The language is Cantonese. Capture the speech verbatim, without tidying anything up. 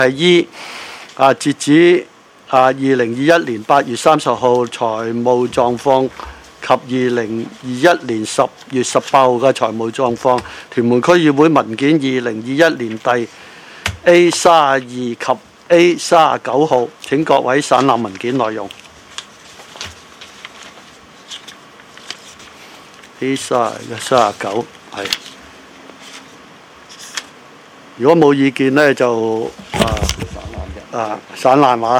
係依啊截止啊二零二一年八月三十號財務狀況及二零二一年十月十八號嘅財務狀況，屯門區議會文件二零二一年第 A 三十二及 A 三十九號。請各位省覽文件內容。A 三十三十九係。如果冇意見呢，就啊啊散爛話。